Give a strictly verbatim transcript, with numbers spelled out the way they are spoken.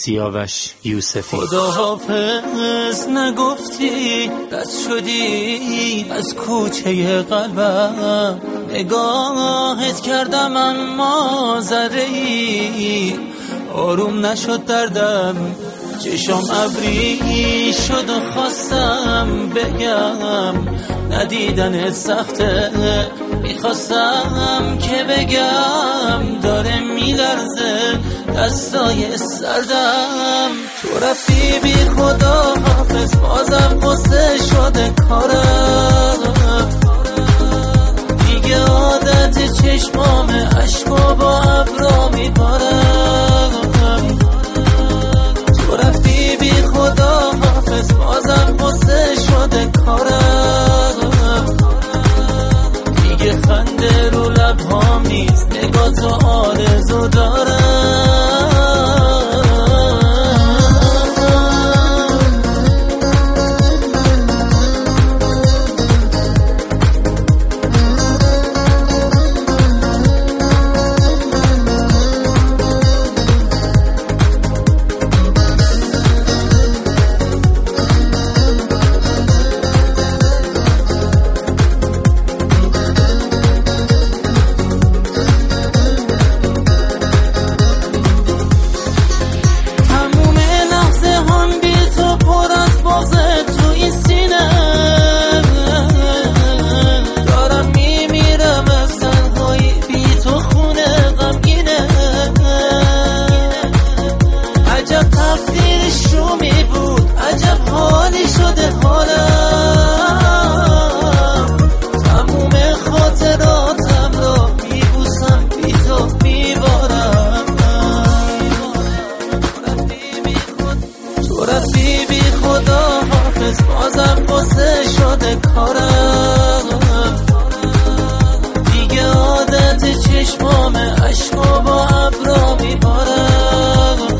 سیاوش یوسفی. خداحافظ نگفتی، رد شدی از کوچه قلبم، نگاهت کردم اما ذره‌ای آروم نشد دردم، چشم ابری شد و خواستم بگم ندیدنت سخته، میخواستم که بگم داره میلرزه دستای سردم. تو رفتی بی خدا حافظ، بازم قصه شده کارم، دیگه عادت چشمام عشق و با ابرا میبارم. تو رفتی بی خدا حافظ، بازم قصه شده کارم، دیگه خنده رو لبهام نیست، نگاه تو آرزو دارم. بازم قصه شده کارم، دیگه عادت چشمام عشق و با ابرا میبارم.